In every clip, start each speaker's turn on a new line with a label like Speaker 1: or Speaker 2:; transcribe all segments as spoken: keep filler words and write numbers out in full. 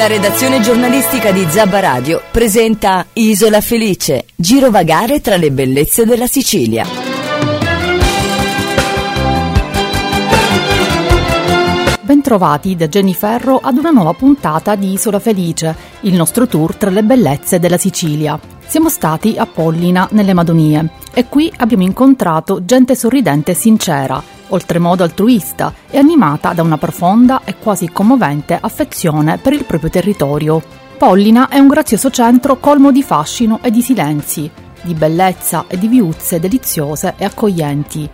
Speaker 1: La redazione giornalistica di Zabba Radio presenta Isola Felice, girovagare tra le bellezze della Sicilia.
Speaker 2: Bentrovati da Jenny Ferro ad una nuova puntata di Isola Felice, il nostro tour tra le bellezze della Sicilia. Siamo stati a Pollina, nelle Madonie, e qui abbiamo incontrato gente sorridente e sincera, oltremodo altruista e animata da una profonda e quasi commovente affezione per il proprio territorio. Pollina è un grazioso centro colmo di fascino e di silenzi, di bellezza e di viuzze deliziose e accoglienti.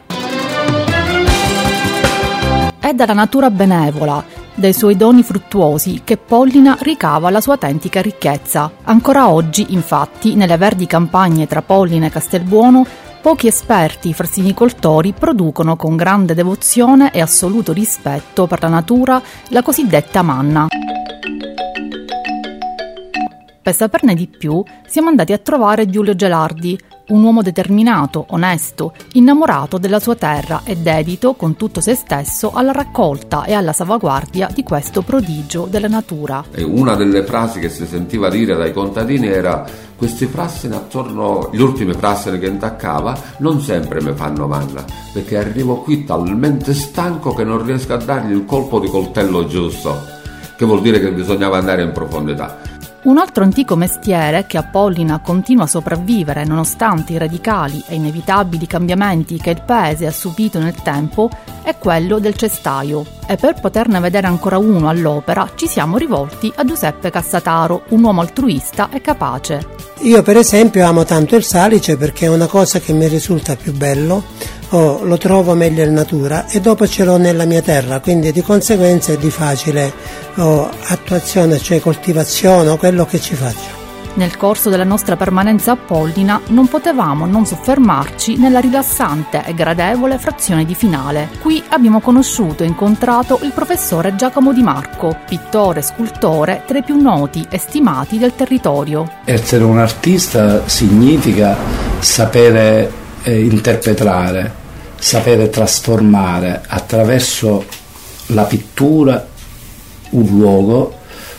Speaker 2: È dalla natura benevola, dai suoi doni fruttuosi, che Pollina ricava la sua autentica ricchezza. Ancora oggi, infatti, nelle verdi campagne tra Pollina e Castelbuono, pochi esperti farsinicoltori producono con grande devozione e assoluto rispetto per la natura la cosiddetta manna. Per saperne di più, siamo andati a trovare Giulio Gelardi, un uomo determinato, onesto, innamorato della sua terra e dedito con tutto se stesso alla raccolta e alla salvaguardia di questo prodigio della natura.
Speaker 3: E una delle frasi che si sentiva dire dai contadini era: questi frassini attorno, gli ultimi frassini che intaccava, non sempre mi fanno manna, perché arrivo qui talmente stanco che non riesco a dargli il colpo di coltello giusto, che vuol dire che bisognava andare in profondità.
Speaker 2: Un altro antico mestiere che a Pollina continua a sopravvivere nonostante i radicali e inevitabili cambiamenti che il paese ha subito nel tempo è quello del cestaio. E per poterne vedere ancora uno all'opera ci siamo rivolti a Giuseppe Cassataro, un uomo altruista e capace.
Speaker 4: Io per esempio amo tanto il salice perché è una cosa che mi risulta più bello, oh, lo trovo meglio in natura e dopo ce l'ho nella mia terra, quindi di conseguenza è di facile oh, attuazione, cioè coltivazione, quello che ci faccio.
Speaker 2: Nel corso della nostra permanenza a Pollina non potevamo non soffermarci nella rilassante e gradevole frazione di finale. Qui abbiamo conosciuto e incontrato il professore Giacomo Di Marco, pittore e scultore tra i più noti e stimati del territorio.
Speaker 5: Essere un artista significa sapere eh, interpretare, sapere trasformare attraverso la pittura un luogo,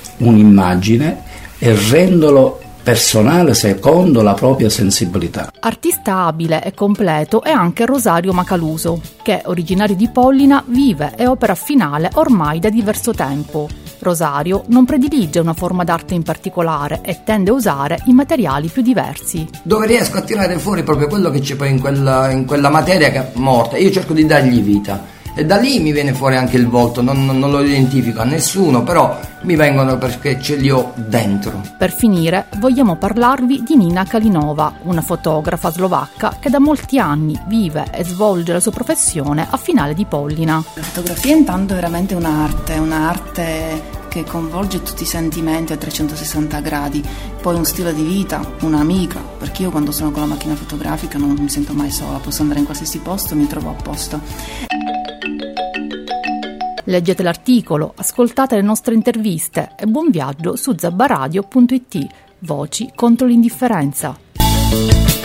Speaker 5: un'immagine e renderlo personale secondo la propria sensibilità.
Speaker 2: Artista abile e completo è anche Rosario Macaluso, che, originario di Pollina, vive e opera a Finale ormai da diverso tempo. Rosario non predilige una forma d'arte in particolare e tende a usare i materiali più diversi.
Speaker 6: Dove riesco a tirare fuori proprio quello che c'è poi in quella, in quella materia che è morta, io cerco di dargli vita. E da lì mi viene fuori anche il volto, non, non, non lo identifico a nessuno, però mi vengono perché ce li ho dentro.
Speaker 2: Per finire, vogliamo parlarvi di Nina Kalinova, una fotografa slovacca che da molti anni vive e svolge la sua professione a Finale di Pollina.
Speaker 7: La fotografia intanto è veramente un'arte, un'arte che coinvolge tutti i sentimenti a trecentosessanta gradi, poi un stile di vita, un'amica, perché io quando sono con la macchina fotografica non mi sento mai sola, posso andare in qualsiasi posto, mi trovo a posto.
Speaker 2: Leggete l'articolo, ascoltate le nostre interviste e buon viaggio su zabbaradio punto it. Voci contro l'indifferenza.